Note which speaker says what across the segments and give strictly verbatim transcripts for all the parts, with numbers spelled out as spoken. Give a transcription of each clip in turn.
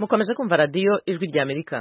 Speaker 1: mukomeje kumva radiyo ijwi rya Amerika.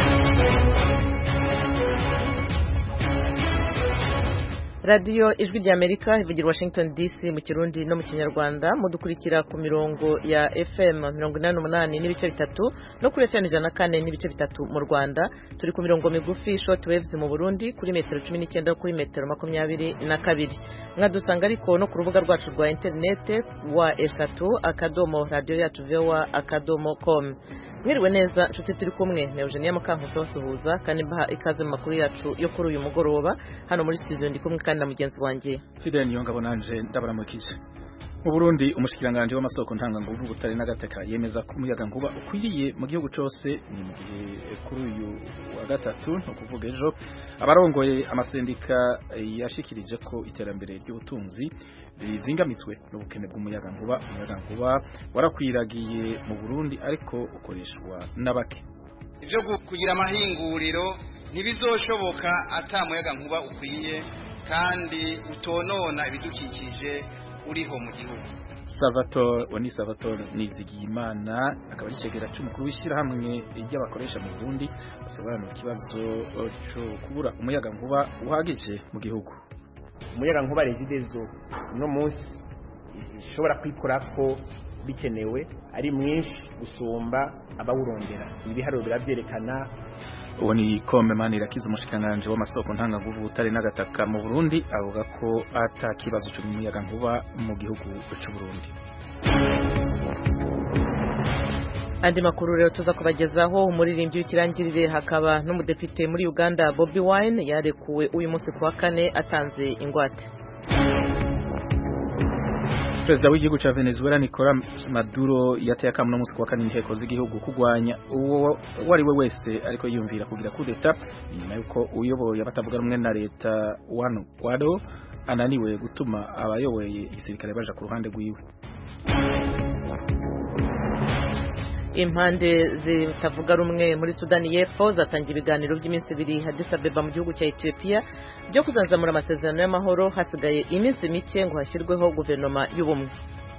Speaker 1: radiyo ijwi rya Amerika ivugira Washington D C mu Kirundi no mu Kinyarwanda, mudukurikira ku mirongo ya F M mirongo inani n'umunani n'ibice bitatu no kuri F M ijana na kane n'ibice bitatu mu Rwanda. Turi ku mirongo migufi short waves mu Burundi kuri metero cumi n'icyenda kuri metero makumyabiri na kabiri. Mwadusanga ariko no ku rubuga rwacu rwa internet wa esatu akadomo radio yacu voa akadomo com. Mwiriwe neza nshuti, turi kumwe na Eugenia Mukankusi basuhuza kandi baha ikaze mu makuru yacu yo kuri uyu mugoroba. Hano muri studio ndi kumwe kandi na mugenzi wanje
Speaker 2: Fidel Nyongabo nanje ndabaramukije. Mu Burundi umushikiranganje w'amasoko ntanganguvu butari n'agateka yemeza ko umuyaga nkuba ukwiriye mu gihugu cyose. Ni mu gihe kuri uyu wa gatatu no kuvuga ejo abarongoye amasendika yashikirije ko iterambere ry'ubutunzi rizingamitswe n'ubukene bw'umuyaga nkuba. Umuyaga nkuba warakwiragiye mu Burundi ariko ukoreshwa n'abake.
Speaker 3: Ibyo kugira amahinguriro ntibizoshoboka ata muyaga nkuba ukwiye kandi utonona ibidukikije uriho mu gihugu.
Speaker 2: Salvatore wani Salvatore Nizigiyimana akaba yicegera cy'umukuru w'ishyirahamwe ry'abakoresha mu Burundi asobanura ikibazo cyo kubura umuyaga nkuba uhagije mu gihugu.
Speaker 4: Umuyaga nkuba regidezo no munsi ishobora kwikora ko bikenewe ari mwinshi gusumba abawurondera. Ibiharuro biravyerekana.
Speaker 2: Uwo ni Kome Manirakiza umushikiranganje w'amasoko ntanganguvu butari n'agataka mu Burundi avuga ko ata kibazo cy'umuyaga nkuba mu gihugu cy'u Burundi.
Speaker 1: Andi makuru rero tuza kubagezaho umuririmbyi w'ikirangirire hakaba n'umudepite muri Uganda Bobi Wine yarekuwe uyu munsi kuwa kane atanze ingwate.
Speaker 2: Perezida w'igihugu cha Venezuela Nicolas Maduro yateye akamu no munsi kuwa kane inteko z'igihugu kugwanya uwo wari we wese ariko yumvira kugira kudeta nyuma yuko uyoboye abatavuga rumwe na leta Juan Guaido ananiwe gutuma abayoboye igisirikare baja ku ruhande rwiwe.
Speaker 1: Impande zitavuga rumwe muri Sudani y'Epfo zatangiye ibiganiro by'iminsi ibiri Addis Abeba mu gihugu cya Ethiopia byo kuzanzamura amasezerano y'amahoro hasigaye iminsi mike ngo hashyirweho guverinoma y'ubumwe.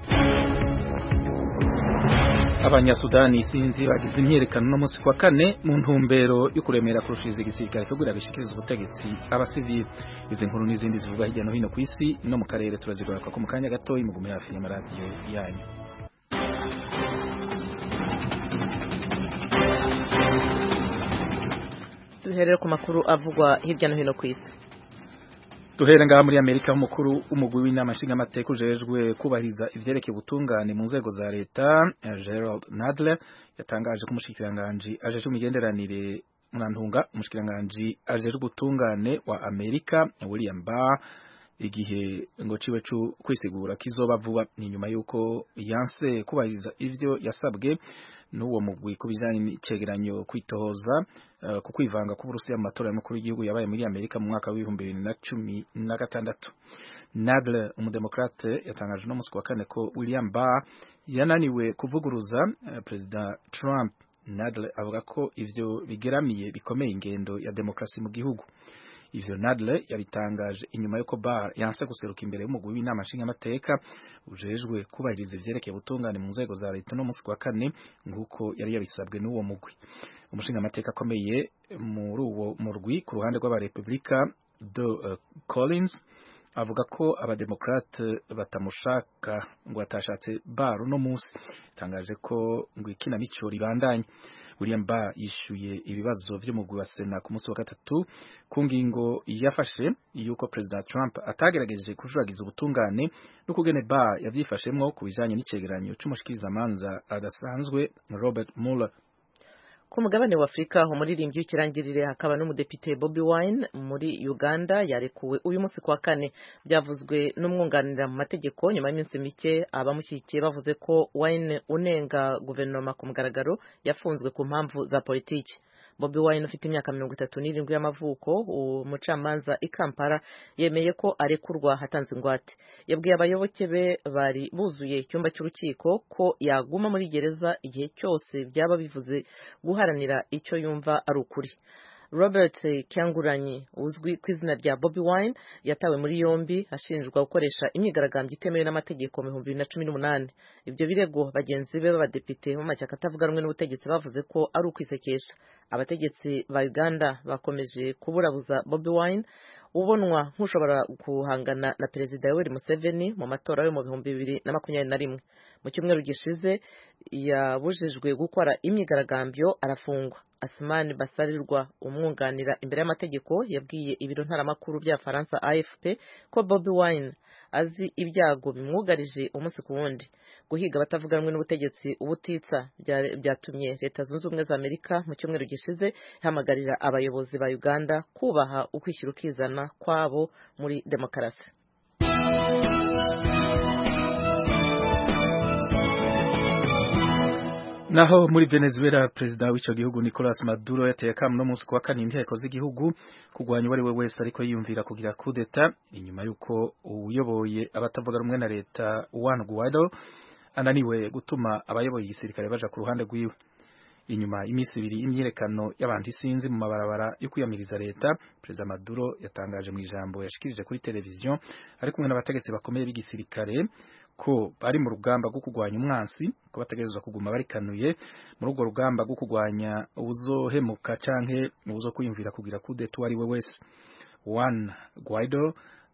Speaker 2: Abanyasudani sinzi bagize imyerekano no munsi kwa kane mu ntumbero yo kuremera kurushiriza igisirikare kugira bishikirize ubutegetsi abasivili. Izi nkuru n'izindi zivuga hirya no hino ku isi no mu karere turazigora ko mu kanya gato imugume hafi ya radio yanyu.
Speaker 1: Duherere ku makuru avugwa hirya no hino ku isi.
Speaker 2: Duhere ngaha muri Amerika, umukuru umugwi w'inama nshingamateka ujejwe kubahiriza ivyerekeye ubutungane mu nzego za leta Gerald Nadler yatangaje ko umushikiranganje ajeje imigenderanire Munantunga umushikiranganje ajeje ubutungane wa Amerika William Barr igihe ngo ciwe cyo kwisigura kizoba vuba ni nyuma yuko yanse kubahiriza ivyo yasabwe n'uwo mugwi kubijanye n'icegeranyo kwitohoza uh, ku kwivanga ku Burusiya mu matora y'umukuru w'igihugu yabaye muri Amerika mu mwaka w'ibihumbi bibiri na cumi na gatandatu. Nadler umudemokrate yatangaje no munsi wa kane ko William Barr yananiwe kuvuguruza uh, President Trump. Nadler avuga ko ivyo bigeramiye bikomeye ingendo ya demokrasi mu gihugu. Ivyo Nadler yabitangaje inyuma yuko Barr yanse guseruka imbere y'umugwi w'inama nshingamateka ujejwe kubahiriza ivyerekeye ubutungane mu nzego za leta no munsi wa kane nguko yari yabisabwe n'uwo mugwi. Umushingamateka akomeye muri uwo murwi ku ruhande rw'abarepublika de uh, Collins avuga ko abademokrate batamushaka ngo atashatse Barr no munsi. Tangaje ko ngo ikinamico ribandanye. William Barr yishuye ibibazo vy'umugwi wa Sena ku munsi wa gatatu ku ngingo yafashe yuko President Trump atagerageje kujuragiza ubutungane no kugene Barr yavyifashemwo ku bijanye n'icegeranyo c'umushikirizamanza adasanzwe Robert Mueller.
Speaker 1: Ku mugabane wa Afrika umuririmbyi w'ikirangirire hakaba n'umudepite Bobi Wine muri Uganda yarekuwe uyu munsi kwa kane. Byavuzwe n'umwunganira mu mategeko nyuma y'iminsi mike abamushyigikiye bavuze ko Wine unenga guverinoma ku mugaragaro yafunzwe ku mpamvu za politiki. Bobi Wine ufite imyaka mirongo itatu n'irindwi y'amavuko umucamanza i Kampala yemeye ko arekurwa hatanze ingwate. Yabwiye abayoboke be bari buzuye icyumba cy'urukiko ko yaguma muri gereza igihe cyose byaba bivuze guharanira icyo yumva ari ukuri. Robert Kyangulanyi uzwi ku izina rya Bobi Wine yatawe muri yombi ashinjwa gukoresha imyigaragambyo itemewe n'amategeko mu bihumbi bibiri na cumi n'umunani. Ibyo birego bagenzi be b'abadepite mu mashyaka atavuga rumwe n'ubutegetsi bavuze ko ari ukwisekesha. Abategetsi ba Uganda bakomeje kuburabuza Bobi Wine ubonwa nk'ushobora guhangana na Perezida Yoweri Museveni mu matora yo mu bihumbi bibiri na makumyabiri na rimwe. Mu cyumweru gishize yabujijwe gukora imyigaragambyo arafungwa. Asmani Basarirwa umwunganira imbere y'amategeko yabwiye ibiro ntaramakuru bya Faransa A F P ko Bobi Wine azi ibyago bimwugarije umunsi ku wundi. Guhiga abatavuga rumwe n'ubutegetsi ubutitsa byatumye Leta Zunze Ubumwe za Amerika mu cyumweru gishize ihamagarira abayobozi ba Uganda kubaha ukwishyira ukizana kwabo muri demokarasi.
Speaker 2: Naho muri Venezuela Perezida w'ico gihugu Nicolas Maduro yateye akamu no munsi kwa kane inteko z'igihugu kugwanya uwari we wese ariko yiyumvira kugira coup d'etat inyuma yuko uyoboye abatavuga rumwe na leta Juan Guaido ananiwe gutuma abayoboye igisirikare baja ku ruhande rwiwe. Inyuma imisi ibiri imyirekano y'abantu isinzi mu mabarabara yo kwiyamiriza leta, Perezida Maduro yatangaje mu ijambo yashikirije kuri televiziyo ari kumwe n'abategetsi bakomeye b'igisirikare ko bari mu rugamba rwo kugwanya umwansi, ko bategerezwa kuguma barikanuye muri urwo rugamba rwo kugwanya uzohemuka canke uzo kwiyumvira kugira coup d'etat ari we wese. Juan Guaido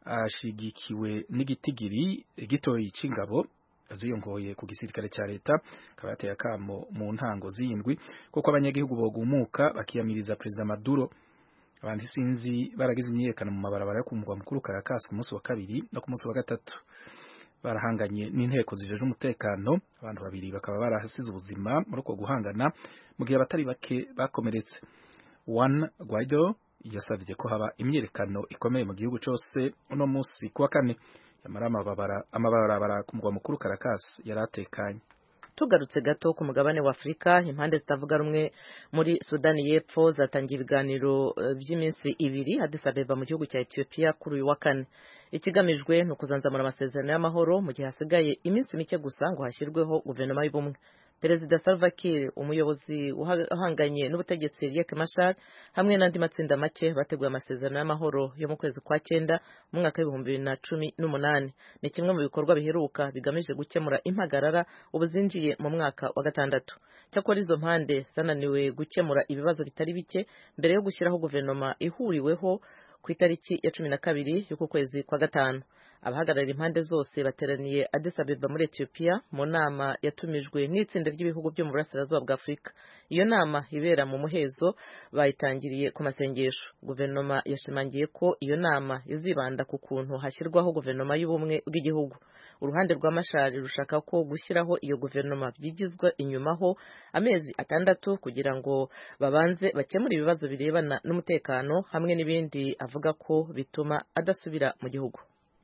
Speaker 2: ashigikiwe n'igitigiri gitoyi c'ingabo ziyongoye ku gisirikare ca leta, akaba yateye akamo mu ntango z'indwi kuko abanyagihugu bogumuka bakiyamiriza Perezida Maduro. Abantu isinzi baragize imyiyerekano mu mabarabara yo ku mugwa mukuru Caracas ku munsi wa kabiri no ku munsi wa gatatu. Barahanganye n'inteko zijeje umutekano, abantu babiri bakaba barahasize ubuzima muri uko guhangana mu gihe abatari bake bakomeretse. Juan Guaido yasavye ko haba imyiyerekano ikomeye mu gihugu cose uno munsi kuwa kane. Yamara amabara amabarabara ku mugwa mukuru Caracas yaratekanye.
Speaker 1: Tugarutse gato ku mugabane wa Afrika, impande zitavuga rumwe muri Sudani y'Epfo zatangiye ibiganiro by'iminsi ibiri Addis Abeba mu gihugu cya Ethiopia kuri uyu wa kane. Ikigamijwe ni ukuzanzamura amasezerano y'amahoro mu gihe hasigaye iminsi mike gusa ngo hashyirweho guverinoma y'ubumwe. Perezida Salva Kiir, umuyobozi uhanganye n'ubutegetsi Riek Machar hamwe n'andi matsinda make bateguye amasezerano y'amahoro yo mu kwezi kwa cyenda mu mwaka w'ibihumbi bibiri na cumi n'umunani. Ni kimwe mu bikorwa biheruka bigamije gukemura impagarara ubuzinjiye mu mwaka wa gatandatu. Cyakora izo mpande zananiwe gukemura ibibazo bitari bike mbere yo gushyiraho guverinoma ihuriweho ku itariki ya cumi na kabiri y'uku kwezi kwa gatanu. Abahagararira impande zose bateraniye Addis Abeba muri Ethiopia mu nama yatumijwe n'itsinda ry'ibihugu byo mu burasirazuba bwa Afurika. Iyo nama ibera mu muhezo bayitangiriye ku masengesho. Guverinoma yashimangiye ko iyo nama izibanda ku kuntu hashyirwaho guverinoma y'ubumwe bw'igihugu. Uruhande rwa Machar rushaka ko gushyiraho iyo guverinoma byigizwa inyumaho amezi atandatu kugira ngo babanze bakemure ibibazo birebana n'umutekano hamwe n'ibindi avuga ko bituma adasubira mu gihugu.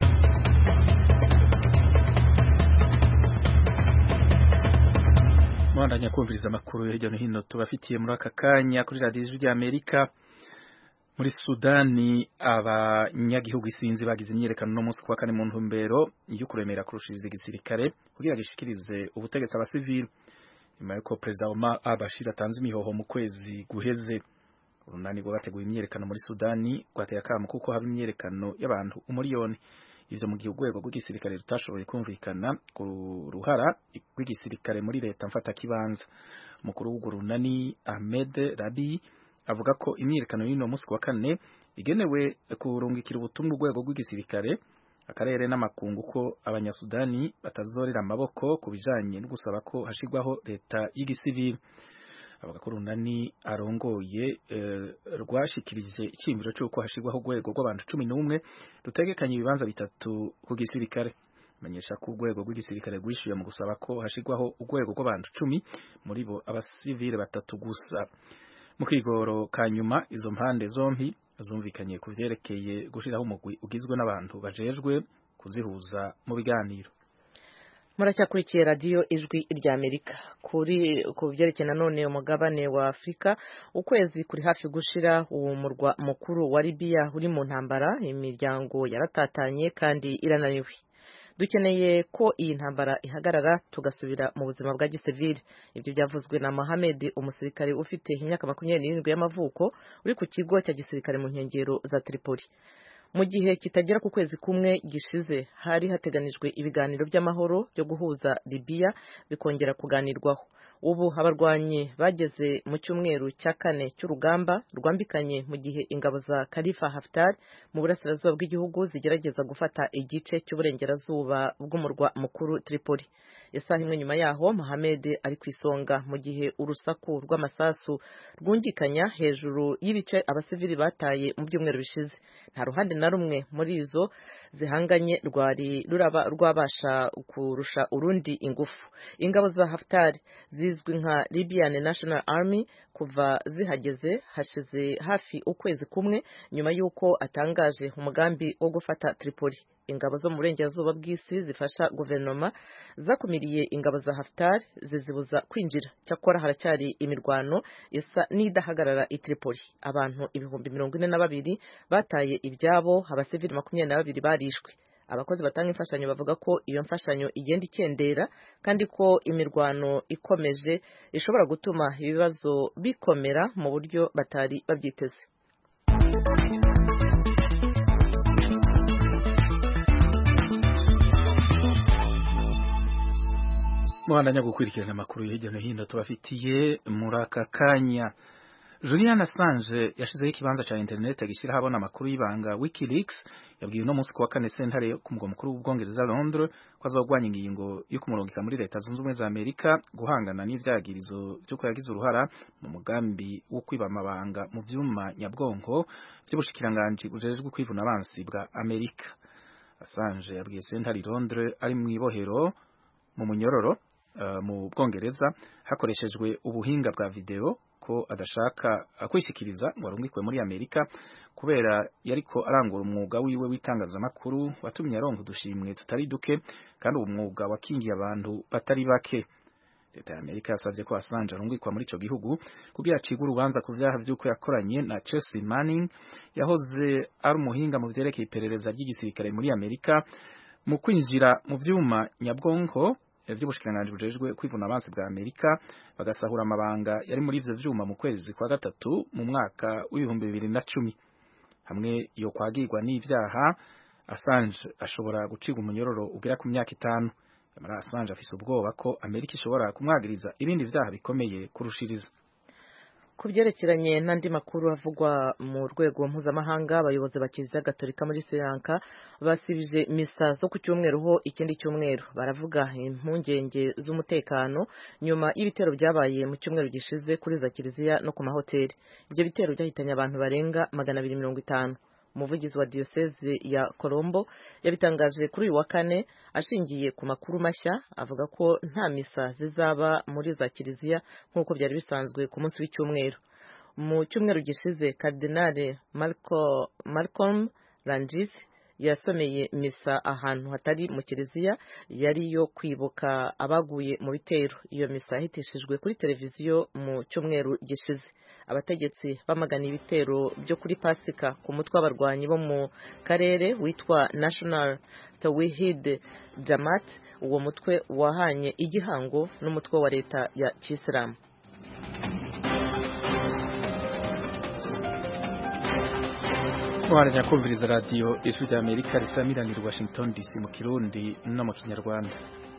Speaker 2: Mwandanya kumviriza amakuru hirya no hino tubafitiye muri aka kanya kuri radiyo ijwi ry'Amerika. Muri Sudani abanyagihugu isinzi bagize imyiyerekano no munsi kwa kane mu ntumbero yo kuremera kurushiriza igisirikare kugira gishikirize ubutegetsi abasivili nyuma yuko Perezida Omar al-Bashir atanze imihoho mu kwezi guheze. Urunani rwo bateguye imyiyerekano muri Sudani rwateye akamu kuko haba imyiyerekano y'abantu umuriyoni. Ivyo mu gihe urwego rw'igisirikare rutashoboye kumvikana ku ruhara rw'igisirikare muri leta mfata kibanza. Umukuru w'urwo runani Ahmed Rabi avuga ko imyiyerekano y'ino munsi wa kane igenewe kurungikira ubutumwa urwego rw'igisirikare akarere n'amakungu ko abanyasudani batazorera amaboko ku bijanye no gusaba ko hashirwaho leta y'igisivili. Avuga ko runani arongoye e, rwashikirije ikimbiro cy'uko hashirwaho urwego rw'abantu cumi n'umwe rutegekanye ibibanza bitatu ku gisirikare. Menyesha ko urwego rw'igisirikare rwishyuye mu gusaba ko hashirwaho urwego rw'abantu cumi muri bo abasivile batatu gusa. Mu kigoro kanyuma izo mpande zombi zumvikanye ku vyerekeye gushiraho umugwi ugizwe n'abantu bajejwe kuzihuza mu biganiro.
Speaker 1: Muracyakurikiye radiyo ijwi ry'Amerika. Kuri ku byerekeye nanone umugabane wa Afrika, ukwezi kuri hafi gushira uwo murwa mukuru wa Libya uri mu ntambara, imiryango yaratatanye kandi irananiwe. dukeneye ko iyi ntambara ihagarara tugasubira mu buzima bwa gisivili. Ibyo byavuzwe na Mohamed, umusirikare ufite imyaka makumyabiri n'irindwi y'amavuko uri ku kigo cya gisirikare mu nkengero za Tripoli. Mu gihe kitagera ku kwezi kumwe gishize hari hateganijwe ibiganiro by'amahoro byo guhuza Libya bikongera kuganirwaho. Ubu abarwanyi bageze mu cyumweru cya kane cy'urugamba rwambikanye mu gihe ingabo za Khalifa Haftar mu burasirazuba bw'igihugu zigerageza gufata igice cy'uburengerazuba bw'umurwa mukuru Tripoli. Isaha imwe nyuma yaho Mohamed ari ku isonga mu gihe urusaku rw'amasasu rwungikanya hejuru y'ibice abasivili bataye mu byumweru bishize. Nta ruhande na rumwe muri izo zihanganye rwari ruraba rwabasha kurusha urundi ingufu. Ingabo za Haftar zizwi nka Libyan National Army kuva zihageze hashize hafi ukwezi kumwe nyuma y'uko atangaje umugambi wo gufata Tripoli. Ingabo zo mu burengerazuba bw'isi zifasha guverinoma zakumiriye ingabo za Haftar zizibuza kwinjira. Cyakora haracyari imirwano isa n'idahagarara i Tripoli. Abantu ibihumbi mirongo ine na babiri bataye ibyabo, abasivili makumyabiri na babiri barishwe. Abakozi batanga imfashanyo bavuga ko iyo mfashanyo igenda ikendera kandi ko imirwano ikomeje ishobora gutuma ibibazo bikomera mu buryo batari babyiteze.
Speaker 2: Muhandanya gukurikirana amakuru hirya no hino tubafitiye muri aka kanya. Julian Assange yashizeho ikibanza cha internet gishyira habona amakuru y'ibanga WikiLeaks yabwiye no munsi kwa kane sentare ku mugwa mukuru w'Ubwongereza Londres ko azogwanya ingingo yo kumurungika muri leta zunze ubumwe za Amerika guhangana n'ivyagirizo byo ko yagize uruhara mu mugambi wo kwiba amabanga mu vyuma nyabwonko by'ubushikiranganje bujejwe kwivuna abansi bwa Amerika. Assange yabwiye sentare Londres ari mu ibohero mu munyororo uh, mu Bwongereza hakoreshejwe ubuhinga bwa video ko adashaka kwishikiriza ngo arungikwe muri Amerika kubera yariko arangura umwuga wiwe w'itangazamakuru watumye aronka udushimwe tutari duke kandi uwo mwuga wakingiye abantu batari bake. Leta ya Amerika yasavye ko Assange arungikwa muri ico gihugu kugira acigwe urubanza ku vyaha vy'uko yakoranye na Chelsea Manning yahoze ari umuhinga mu vyerekeye iperereza ry'igisirikare muri Amerika mu kwinjira mu vyuma nyabwonko vy'ubushikiranganje bujejwe kwivuna abansi bwa Amerika bagasahura amabanga yari muri ivyo vyuma mu kwezi kwa gatatu mu mwaka w'ibihumbi bibiri na cumi. Hamwe yo kwagirwa n'ivyaha Assange ashobora gucibwa umunyororo ugera ku myaka itanu. Yamara Assange afise ubwoba ko Amerika ishobora kumwagiriza ibindi vyaha bikomeye kurushiriza.
Speaker 1: Ku byerekeranye n'andi makuru avugwa mu rwego mpuzamahanga, abayobozi ba Kiliziya Gatolika muri Sri Lanka basibije misa zo ku cyumweru ho ikindi cyumweru. Baravuga impungenge z'umutekano nyuma y'ibitero byabaye mu cyumweru gishize kuri za Kiliziya no ku mahoteli. Ibyo bitero byahitanye abantu barenga magana abiri mirongo itanu. Umuvugizi wa Diocese ya Colombo yabitangaje kuri uyu wa kane ashingiye ku makuru mashya avuga ko nta misa zizaba muri za Kiliziya nk'uko byari bisanzwe ku munsi w'icyumweru. Mu cyumweru gishize Cardinal Malcolm, Malcolm Rangis yasomeye misa ahantu hatari mu Kiliziya yari yo kwibuka abaguye mu bitero. Iyo misa yahitishijwe kuri televiziyo mu cyumweru gishize. Abategetsi bamagana ibitero byo kuri Pasika ku mutwe w'abarwanyi bo mu karere witwa National Tawhid Jamaat. Uwo mutwe wahanye igihango n'umutwe wa leta ya Kisilamu.
Speaker 2: Mwaranya kumviriza radio Ijwi rya Amerika risamiranira i Washington D C mu Kirundi no mu Kinyarwanda.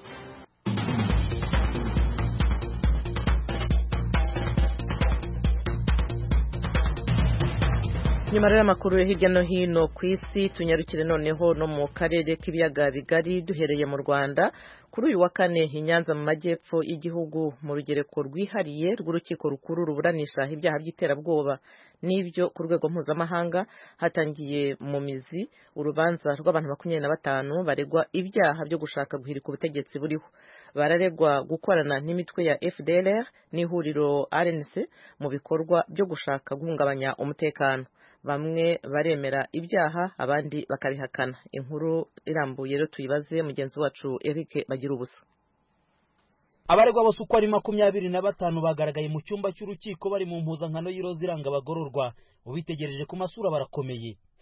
Speaker 1: Nyuma rero amakuru yo hirya no hino ku isi tunyarukire noneho no mu karere k'ibiyaga bigari duhereye mu Rwanda. Kuri uyu wa kane i Nyanza mu majyepfo y'igihugu mu rugereko rwihariye rw'urukiko rukuru ruburanisha ibyaha by'iterabwoba n'ibyo ku rwego mpuzamahanga hatangiye mu mizi urubanza rw'abantu makumyabiri na batanu baregwa ibyaha byo gushaka guhirika ubutegetsi buriho. Bararegwa gukorana n'imitwe ya F D L R n'ihuriro R N C mu bikorwa byo gushaka guhungabanya umutekano. Bamwe baremera ibyaha abandi bakabihakana. Inkuru irambuye rero tuyibaze mugenzi wacu Eric Bagira ubusa.
Speaker 5: Abaregwa bose uko ari makumyabiri na batanu bagaragaye mu cyumba cy'urukiko bari mu mpuzankano y'iroza iranga abagororwa. Ubitegereje ku masura barakomeye.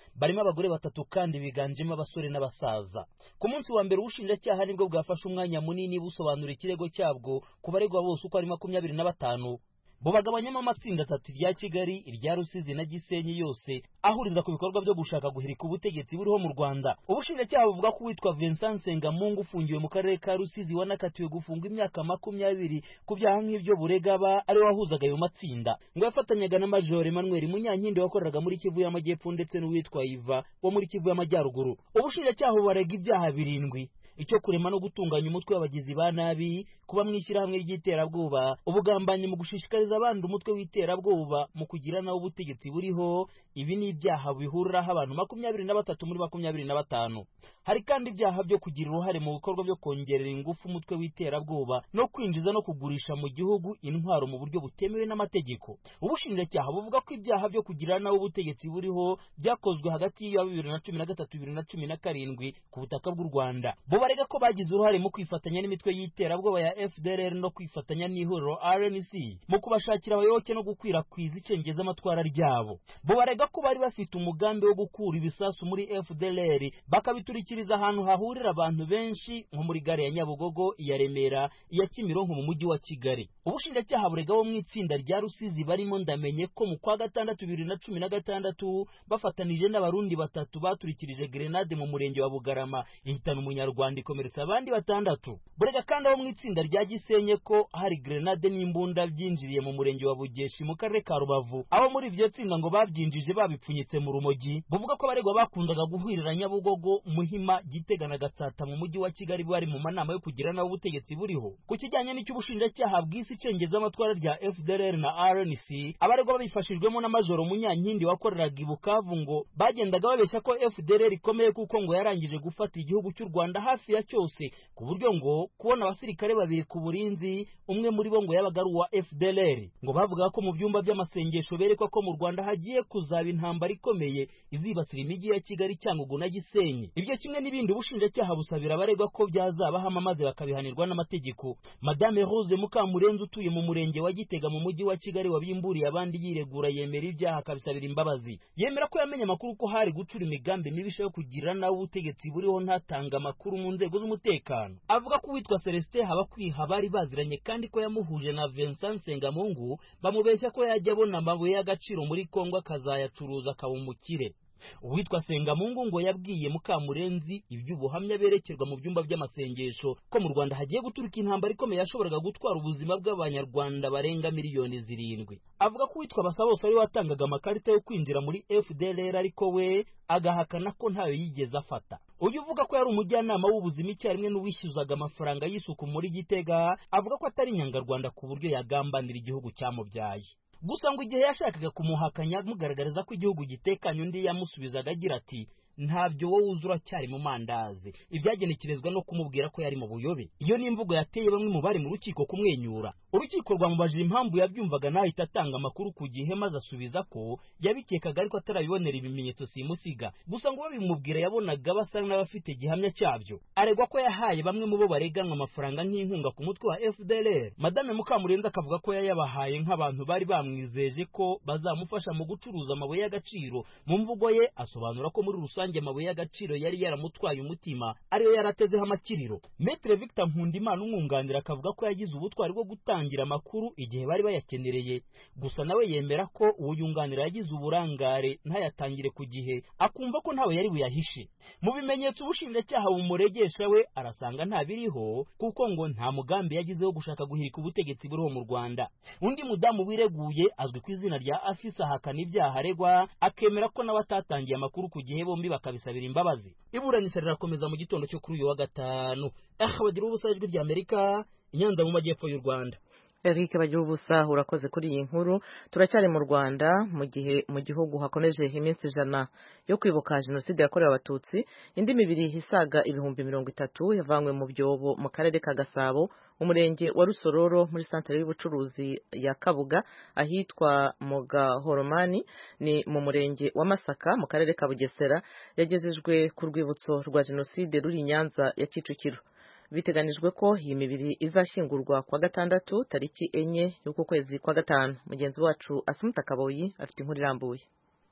Speaker 5: barimo abagore batatu kandi biganjemo abasore n'abasaza. Ku munsi wa mbere ubushinjacyaha nibwo bwafashe umwanya munini busobanura ikirego cyabwo ku baregwa bose uko ari makumyabiri na batanu. Bo bagabanyamo amatsinda atatu rya Kigali, irya Rusizi na Gisenyi yose ahuriza ku bikorwa byo gushaka guhirika ubutegetsi buriho mu Rwanda. Ubushinjacyaha buvuga ko witwa Vincent Nsengamungu ufungiwe mu karere ka Rusizi wanakatiwe gufunga imyaka makumyabiri ku byaha nk'ibyo burega aba ari wahuzaga ayo matsinda, ngo yafatanyaga na Major Emmanuel Munyankindi wakoreraga muri Kivu y'Amajyepfo ndetse n'uwitwa Iva wo muri Kivu y'Amajyaruguru. Ubushinjacyaha bubarega ibyaha birindwi: icyo kurema no gutunganya umutwe w'abagizi ba nabi, kuba mwishyirahamwe ry'iterabwoba, ubugambanyi mu gushishikariza abandi umutwe w'iterabwoba mu kugira nawo ubutegetsi buriho. Ibi ni ibyaha bihuriraho abantu makumyabiri na batatu muri makumyabiri na batanu. Hari kandi ibyaha byo kugira uruhare mu bikorwa byo kongerera ingufu umutwe w'iterabwoba no kwinjiza no kugurisha mu gihugu intwaro mu buryo butemewe n'amategeko. Ubushinjacyaha buvuga ko ibyaha byo kugira nawo ubutegetsi buriho byakozwe hagati ya bibiri na cumi na gatatu bibiri na cumi na karindwi ku butaka bw'u Rwanda. Bo barega ko bagize uruhare mu kwifatanya n'imitwe y'iterabwoba ya F D L R no kwifatanya n'ihuriro R N C mu kubashakira abayoboke no gukwirakwiza icengeza amatwara ryabo. Bo barega ko bari bafite umugambi wo gukura ibisasu muri F D L R bakabiturikiriza ahantu hahurira abantu benshi nko muri gare ya Nyabugogo, iya Remera, iya Kimironko mu mujyi wa Kigali. Ubushinjacyaha burega bo mu itsinda rya Rusizi barimo Ndamenye ko mu kwa gatandatu bibiri na cumi na gatandatu bafatanije n'abarundi batatu baturikirije grenade mu murenge wa Bugarama ihitana umunyarwanda ikomeretsa abandi batandatu. Burega kandi abo mu itsinda rya Gisenye ko hari grenade n'imbunda byinjiriye mu murenge wa Bugeshi mu karere ka Rubavu. Abo muri ivyo tsinda ngo babyinjije babipfunyitse mu rumogi. Buvuga ko baregwa bakundaga guhwirira Nyabugogo, Muhima, Gitega na Gatsata mu mujyi wa Kigali bari mu manama yo kugira nawo ubutegetsi buriho. Ku kijyanye n'icyo ubushinjacyaha bw'isi cengeza amatwara rya F D L R na R N C, abaregwa babifashijwemo na Major Munyankindi wakoreraga i Bukavu ngo bagendaga babeshya ko F D L R ikomeye kuko ngo yarangije gufata igihugu cy'u Rwanda hafi ya cyose, ku buryo ngo kubona abasirikare babiri ku burinzi umwe muri bo ngo yabaga ari uwa F D L R. Ngo bavuga ko mu byumba by'amasengesho berekwa ko mu Rwanda hagiye kuzaba intambara ikomeye izibasira imijyi ya Kigali, Cyangugu na Gisenyi. Ibyo kimwe n'ibindi ubushinjacyaha busabira abaregwa ko byazabahama maze bakabihanirwa n'amategeko. Madame Rose Mukamurenzi utuye mu murenge wa Gitega mu mujyi wa Kigali wabimburiye abandi yiregura yemera ibyaha akabisabira imbabazi. Yemera ko yamenye amakuru ko hari gucura imigambi mibisha yo kugira nawo ubutegetsi buriho ntatanga amakuru mu nzego z'umutekano. Avuga ko witwa Celestin Habakwiha bari baziranye kandi ko yamuhuje na Vincent Nsengamungu bamubeshya ko yajya abona amabuye y'agaciro muri Kongo akazayacuruza akaba umukire. Uwitwa Sengamungu ngo yabwiye Mukamurenzi iby'ubuhamya berekerwa mu byumba by'amasengesho ko mu Rwanda hagiye guturuka intambara ikomeye yashoboraga gutwara ubuzima bw'abanyarwanda barenga miliyoni zirindwi. Avuga ko witwa Basabose ari watangaga amakarita yo kwinjira muri F D L R ariko we agahakana ko ntayo yigeze afata. Uyu uvuga ko yari umujyanama w'ubuzima icyarimwe n'uwishyuzaga amafaranga y'isuku muri Gitega, avuga ko atari inyangarwanda ku buryo yagambanira igihugu cyamubyaye. Gusa ngo igihe yashakaga kumuhakanya amugaragariza ko igihugu gitekanye, undi yamusubizaga agira ati ntabyo wowe uzura cyari mu mandazi. Ibyagenekerezwa no kumubwira ko yari mu buyobe. Iyo ni imvugo yateye bamwe mu bari mu rukiko kumwenyura. Urukiko rwamubajije impamvu yabyumvaga nahita atanga amakuru ku gihe maze asubiza ko yabikekaga ariko atarabibonera ibimenyetso simusiga. Gusa ngo babimubwira yabonaga basa n'abafite gihamya cyabyo. Aregwa ko yahaye bamwe mu bo bareganwa amafaranga nk'inkunga ku mutwe wa F D L R. Madame Mukamurenzi akavuga ko yayabahaye nk'abantu bari bamwizeje ko bazamufasha mu gucuruza amabuye y'agaciro. Mu mvugo ye asobanura ko muri rusange amabuye y'agaciro yari yaramutwaye umutima ariyo yaratezeho amakiriro. Maître Victor Nkundimana umwunganira akavuga ko yagize ubutwari bwo gutangira amakuru igihe bari bayakenereye. Gusa nawe yemera ko uwo yunganira yagize uburangare ntayatangire ku gihe, akumva ko ntawe yari buyahishe. Mu bimenyetso ubushinjacyaha bumuregesha we arasanga nta biriho kuko ngo nta mugambi yagizeho gushaka guhirika ubutegetsi buriho mu Rwanda. Undi mudamu wireguye azwi ku izina rya Afisa hakana ibyaha aregwa, akemera ko nawe atatangiye amakuru ku gihe bombi bakabisabira imbabazi. Iburanisha rirakomeza mu gitondo cyo kuri uyu wa gatanu. Ah, bagira ubusa ijwi rya Amerika, Nyanza mu majyepfo y'u Rwanda.
Speaker 1: Eric bagira ubusa urakoze kuri iyi nkuru. Turacyari mu Rwanda mu gihe mu gihugu hakomeje iminsi ijana yo kwibuka jenoside yakorewe abatutsi. Indi mibiri hisaga ibihumbi mirongo itatu yavanywe mu byobo mu karere ka Gasabo, umurenge wa Rusororo muri santere y'ubucuruzi ya Kabuga ahitwa mu Gahoromani ni mu murenge wa Masaka mu karere ka Bugesera, yagezejwe ku rwibutso rwa jenoside ruri Nyanza ya Kicukiro. Biteganijwe ko iyi mibiri izashyingurwa kwa gatandatu tariki enye y'uko kwezi kwa gatanu. Mugenzi wacu Asumta Kaboyi afite inkuru irambuye.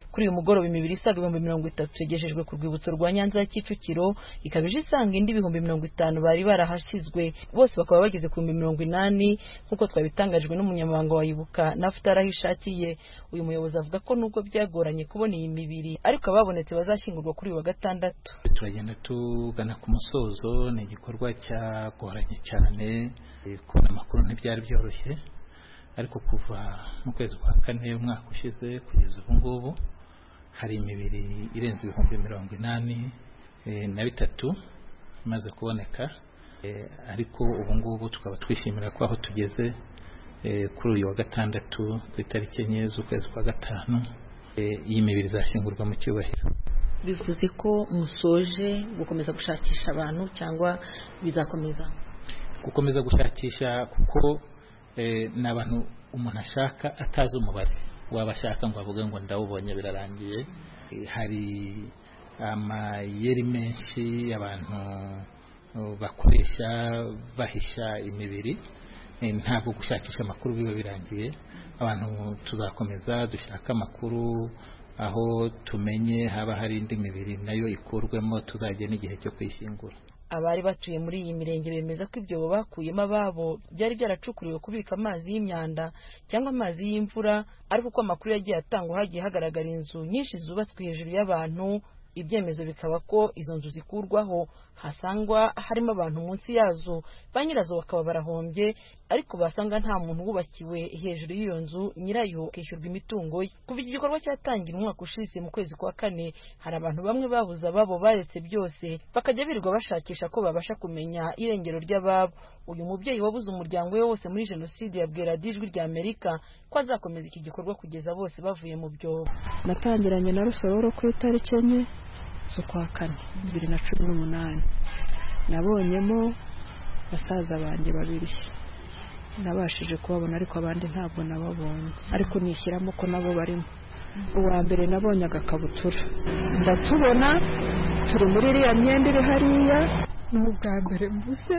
Speaker 6: kuri uyu mugoroba imibiri isaga ibihumbi mirongo itatu yagejejwe ku rwibutso rwa Nyanza ya Kicukiro, ikabije isanga indi ibihumbi mirongo itanu bari barahashyizwe, bose bakaba bageze ku bihumbi mirongo inani nk'uko twabitangajwe n'umunyamabanga wa Ibuka Naftali Ahishakiye. Uyu muyobozi avuga ko nubwo byagoranye kubona iyi mibiri ariko ababonetse bazashyingurwa kuri uyu wa gatandatu.
Speaker 7: Turagenda tugana ku musozo, ni igikorwa cyagoranye cyane, kubona amakuru ntibyari byoroshye, ariko kuva mu kwezi kwa kane umwaka ushize kugeza ubu ngubu hari imibiri irenze ibihumbi mirongo inani na bitatu imaze kuboneka, ariko ubu ngubu tukaba twishimira ko aho tugeze kuri uyu wa gatandatu ku itariki enye z'ukwezi kwa gatanu iyi mibiri izashyingurwa mu cyubahiro.
Speaker 6: Bivuze ko musoje gukomeza gushakisha abantu cyangwa bizakomeza?
Speaker 7: Gukomeza gushakisha kuko ni abantu umuntu ashaka atazi umubare wabashaka ngo avuge ngo ndawubonye birarangiye. Hari amayeri menshi abantu bakoresha bahisha imibiri, ntabwo gushakisha amakuru biba birangiye. Abantu tuzakomeza dushaka amakuru, aho tumenye haba hari indi mibiri nayo ikurwemo tuzajya n'igihe cyo kwishyingura.
Speaker 6: Abari batuye muri iyi mirenge bemeza ko ibyo bakuyemo ababo byari byaracukuriwe kubika amazi y'imyanda cyangwa amazi y'imvura, ariko uko amakuru yagiye atangwa hagiye hagaragara inzu nyinshi zubatswe hejuru y'abantu. Ibyemezo bikaba ko izo nzu zikurwaho hasangwa harimo abantu munsi yazo, ba nyirazo bakaba barahombye, ariko basanga nta muntu wubakiwe hejuru y'iyo nzu, nyirayo kishyurwa imitungo ye. Kuva iki gikorwa cyatangira umwaka ushize mu kwezi kwa kane, hari abantu bamwe babuze ababo baretse byose bakajya birirwa bashakisha ko babasha kumenya irengero ry'ababo. Uyu mubyeyi wabuze umuryango we wose muri jenoside yabwiye radiyo Ijwi rya Amerika ko azakomeza iki gikorwa kugeza bose bavuye mu byobo.
Speaker 8: Natangiranye na Rusororo ku itariki enye z'ukwa kane bibiri na cumi n'umunani. Nabonyemo basaza banjye babiri, nabashije kubabona ariko abandi ntabwo nababonye, ariko nishyiramo ko nabo barimo. Uwa mbere nabonye agakabutura, ndatubona turi muri iriya myenda iri hariya, n'ubwa mbere mvuze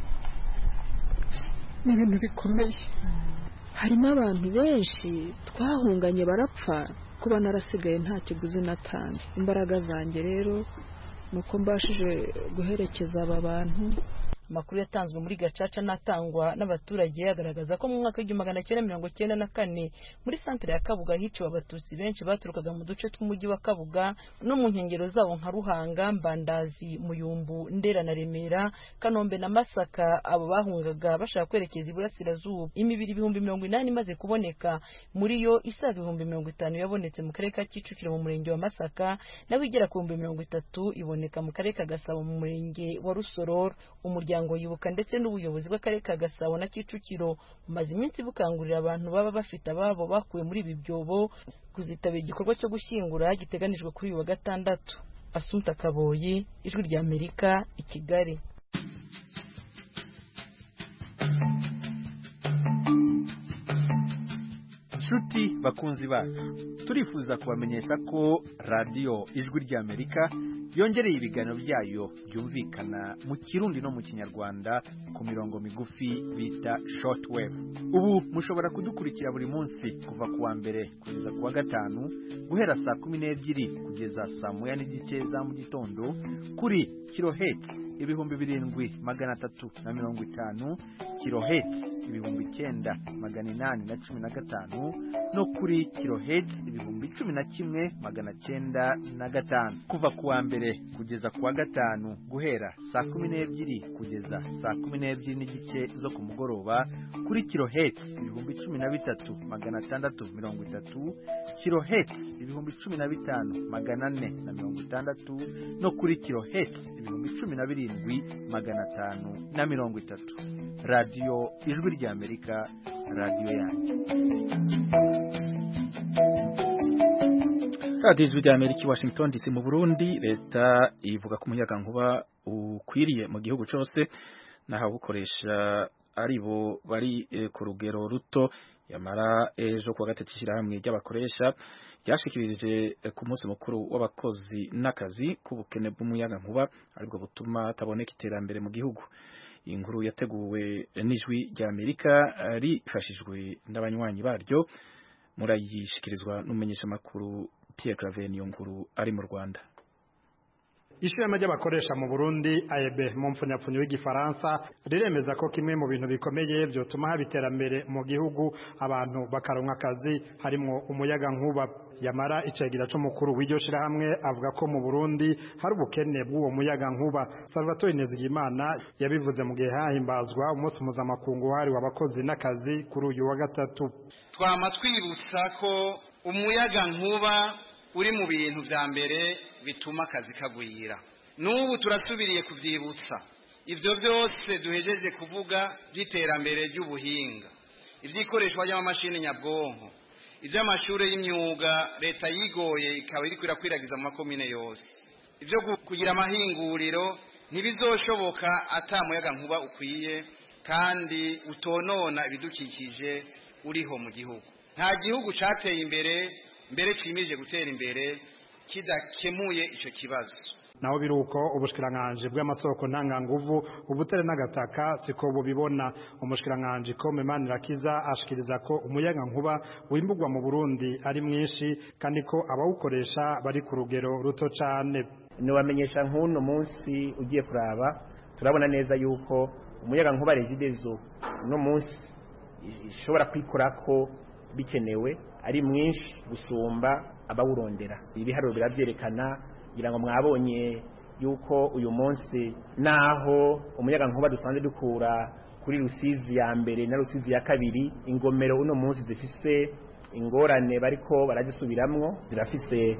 Speaker 8: ni ibintu bikomeye. Harimo abantu benshi twahunganye barapfa, kuba narasigaye nta kiguzi natanze. Imbaraga zanjye rero nuko mbashije guherekeza aba bantu.
Speaker 6: Amakuru yatanzwe muri Gacaca natangwa n'abaturage yagaragaza ko mu mwaka w'igihumbi magana cyenda mirongo cyenda na kane muri santere ya Kabuga hiciwe abatutsi benshi baturukaga mu duce tw'umujyi wa Kabuga no mu nkengero zabo nka Ruhanga, Mbandazi, Muyumbu, Ndera na Remera, Kanombe na Masaka. Abo bahungaga bashaka kwerekeza iburasirazuba. Imibiri ibihumbi mirongo inani imaze kuboneka, muri yo isaga ibihumbi mirongo itanu yabonetse mu karere ka Kicukiro mu murenge wa Masaka, naho igera ku bihumbi mirongo itatu iboneka mu karere ka Gasabo mu murenge wa Rusororo. Umuryango ngo Yibuka ndetse n'ubuyobozi bw'akarere ka Gasabo na Kicukiro bumaze iminsi bukangurira abantu baba bafite ababo bakuwe muri ibi byobo kuzitabira igikorwa cyo gushyingura giteganijwe kuri uyu wa gatandatu. Asumta Kaboyi, Ijwi rya Amerika, i Kigali.
Speaker 9: Nshuti bakunzi bacu, turifuza kubamenyesha ko radiyo Ijwi rya Amerika yongereye ibiganiro byayo byumvikana mu Kirundi no mu Kinyarwanda ku mirongo migufi bita shortwave. Ubu mushobora kudukurikira buri munsi kuva kuwa mbere kugeza kuwa gatanu guhera saa kumi n'ebyiri kugeza saa moya n'igice za mu gitondo kuri kilohertz ibihumbi birindwi magana atatu na mirongo itanu, kilohertz ibihumbi icyenda magana inani na cumi na gatanu no kuri kilohertz ibihumbi cumi na kimwe magana cyenda na gatanu. Kuva kuwa mbere kugeza kuwa gatanu guhera saa kumi n'ebyiri kugeza saa kumi n'ebyiri n'igice zo ku mugoroba kuri kilohertz ibihumbi cumi na bitatu magana atandatu mirongo itatu, kilohertz ibihumbi cumi na bitanu magana ane na mirongo itandatu no kuri kilohertz ibihumbi cumi na birindwi magana atanu na mirongo itatu. Radio Ijwi rya Amerika, radio yanyu.
Speaker 2: Radio Ijwi rya Amerika, Washington D C. Mu Burundi leta ivuga ko umuyaga nkuba ukwiriye mu gihugu cyose naho gukoresha aribo bari e, ku rugero ruto. Yamara ejo kuwa gatatu ishyirahamwe ry'abakoresha ryashikirije e, ku munsi mukuru w'abakozi n'akazi k'ubukene bw'umuyaga nkuba aribwo butuma taboneka iterambere mu gihugu. Inkuru yateguwe n'Ijwi rya Amerika rifashijwe n'abanywanyi baryo, murayishikirizwa n'umumenyesha makuru Pierre Claver Niyonkuru ari mu Rwanda.
Speaker 10: Ishirahamwe ry'abakoresha mu Burundi A E B mu mfunyapfunyo w'igifaransa riremeza ko kimwe mu bintu bikomeye byotuma haba iterambere mu gihugu abantu bakaronka akazi harimo umuyaga nkuba. Yamara icegira c'umukuru w'iryo shirahamwe avuga ko mu Burundi hari ubukene bw'uwo muyaga nkuba. Salvatore Nezigimana yabivuze mu gihe hahimbazwa umunsi mpuzamakungu wahariwe abakozi n'akazi kuri uyu wa gatatu.
Speaker 3: Twama twibutsa ko umuyaga nkuba uri mu bintu vya mbere bituma akazi kagwira. N'ubu turasubiriye kuvyibutsa ivyo byose duhejeje kuvuga by'iterambere ry'ubuhinga, ivyikoreshwa ry'amamashini nyabwonko, ivy'amashure y'imyuga leta yigoye ikaba iri kwirakwiragiza mu makomine yose. Ivyo kugira amahinguriro ntibizoshoboka ata muyaga nkuba ukwiye kandi utonona ibidukikije uriho mu gihugu. Nta gihugu cateye imbere mbere cimije gutera imbere kidakemuye ico kibazo.
Speaker 10: Naho biruko ubushikiranganje bw'amasoko ntanganguvu ubutare n'agataka siko bubibona. Umushikiranganje Kome Manirakiza ashikiriza ko umuyaga nkuba wimbugwa mu Burundi ari mwinshi kandi ko abawukoresha bari ku rugero ruto cyane.
Speaker 4: No bamenyesha nk'uno munsi ugiye kuraba turabona neza yuko umuyaga nkuba Regideso no munsi ishobora kwikora ko bikenewe ari mwinshi gusumba abawurondera. Ibiharuro biravyerekana kugira ngo mwabonye yuko uyu munsi naho umuyaga nkuba dusanzwe dukura kuri Rusizi ya mbere na Rusizi ya kabiri, ingomero uno munsi zifise ingorane bariko barazisubiramwo, zirafise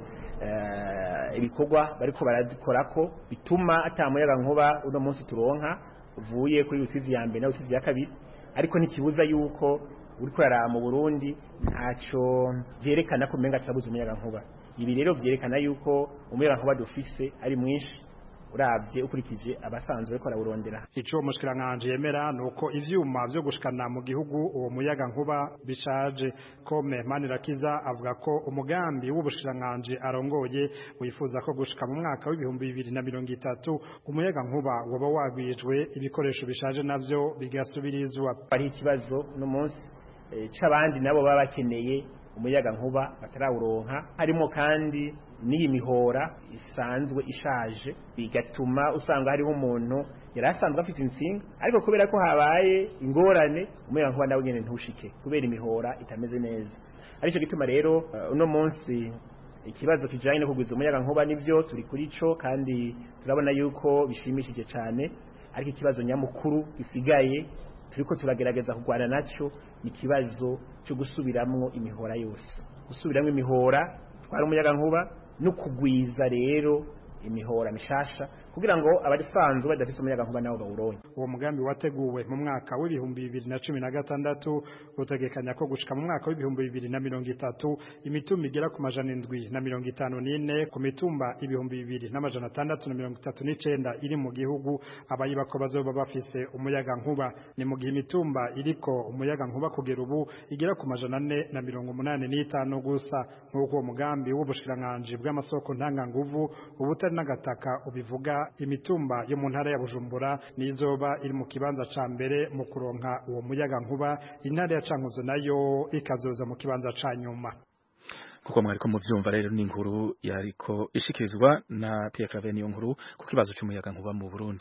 Speaker 4: uh, ibikorwa bariko barazikorako bituma ata muyaga nkuba uno munsi turonka uvuye kuri Rusizi ya mbere na Rusizi ya kabiri. Ariko ntikibuza yuko uriko ara mu Burundi ntaco byerekana ko menga cyabuze umuyaga nkuba. Ibi rero byerekana yuko umuyaga nkuba dufise ari mwinshi uravye ukurikije abasanzwe bariko barawurondera.
Speaker 10: Ico mushikiranganje yemera nuko ivyuma byo gushikana mu gihugu uwo muyaga nkuba bishaje. Kome Manirakiza avuga ko umugambi w'ubushikiranganje arongoye wifuza ko gushika mu mwaka w'ibihumbi bibiri na mirongo itatu umuyaga nkuba waba wagwijwe ibikoresho bishaje navyo bigasubirizwa.
Speaker 4: Ari ikibazo no munsi e, c'abandi nabo baba bakeneye umuyaga nkuba batarawuronka, harimo kandi n'iyi mihora isanzwe ishaje bigatuma usanga hariho umuntu yarasanzwe afite insinga ariko kubera ko habaye ingorane umuyaga nkuba nawe nyene ntushike kubera imihora itameze neza. Arico gituma rero uh, uno munsi ikibazo kijanye no kugwiza umuyaga nkuba nivyo turi kuri co kandi turabona yuko bishimishije cyane, ariko ikibazo nyamukuru gisigaye turiko turagerageza kugwana naco ni kibazo cyo gusubiramwo imihora yose, gusubiramwo imihora twari umuyaga nkuba no kugwiza rero imihora mishasha kugira ngo abasanzwe badafite umuyaga nkuba nabo bawuronye.
Speaker 10: Uwo mugambi wateguwe mu mwaka w'ibihumbi bibiri na cumi na gatandatu utegekanya ko gushika mu mwaka w'ibihumbi bibiri na mirongo itatu imitumba igera ku majana indwi na mirongo itanu n'ine ku mitumba ibihumbi bibiri n'amajana atandatu na mirongo itatu n'icenda iri mu gihugu abayiba ko bazoba bafise umuyaga nkuba. Ni mu gihe imitumba iriko umuyaga nkuba kugera ubu igera ku majana ane na mirongo umunani n'itanu gusa. Nk'uko uwo mugambi w'ubushikiranganje bw'amasoko ntanganguvu ubutare n'agataka ubivuga, imitumba yo mu ntara ya Bujumbura nizoba iri mu kibanza ca mbere mu kuronka uwo muyaga nkuba, intara ya Cankuzo nayo ikazoza mu kibanza ca nyuma.
Speaker 2: Kuko mwariko muvyumva rero ni inkuru yariko ishikirizwa na Pierre Claver Niyonkuru ku kibazo cy'umuyaga nkuba mu Burundi.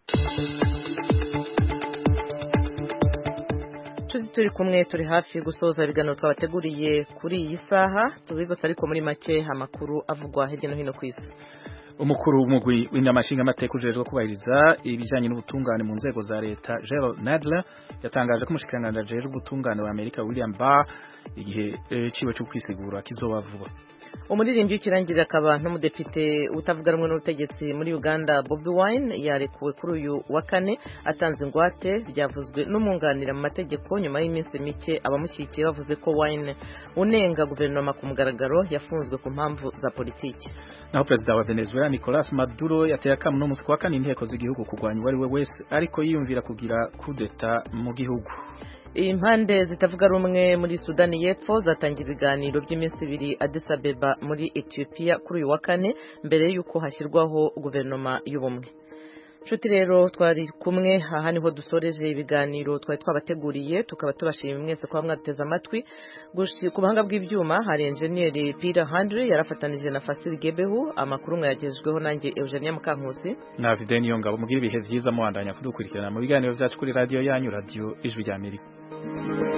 Speaker 1: Turi kumwe turi hafi gusoza ibiganiro twabateguriye kuri iyi saha, tubibutsa ariko muri make amakuru avugwa hirya no hino ku isi.
Speaker 2: Umukuru w'umugwi w'inamashinga amateka ujejwe kubahiriza ibijanye n'ubutungane mu nzego za leta Gerald Nadler yatangaje ko umushikiranganje ajejwe ubutungane wa Amerika William Barr igihe e, ciwe cyo kwisigura kizoba vuba.
Speaker 1: Umuririmbyi w'ikirangirira akaba n'umudepite utavuga rumwe n'ubutegetsi muri Uganda Bobi Wine yarekuwe kuri uyu wa kane atanze ingwate, byavuzwe n'umwunganira mu mategeko nyuma y'iminsi mike abamushyigikiye bavuze ko Wine unenga guverinoma ku mugaragaro yafunzwe ku mpamvu za politiki.
Speaker 2: Naho perezida wa Venezuela Nicolas Maduro yateye akamu no musi kwa kane inteko z'igihugu kurwanya uwari we wese ariko yiyumvira kugira kudeta mu gihugu. Impande zitavuga rumwe muri Sudani y'Epfo zatangiye ibiganiro by'iminsi ibiri Addis Abeba muri Ethiopia kuri uyu wa kane mbere y'uko hashyirwaho guverinoma y'ubumwe.
Speaker 1: nshuti rero twari kumwe aha niho dusoreje ibiganiro twari twabateguriye tukaba tubashimiye mwese kuba mwateze amatwi ku buhanga bw'ibyuma hari enjeniyeri Peter Handry yarafatanije na Fasil Gebehu amakuru mwayagejejweho nanjye Eugenia Mukankusi
Speaker 2: na Videni Yongabo mugira ibihe byiza muhandanya kudukurikirana mu biganiro byacu kuri radio yanyu radio Ijwi ry'Amerika.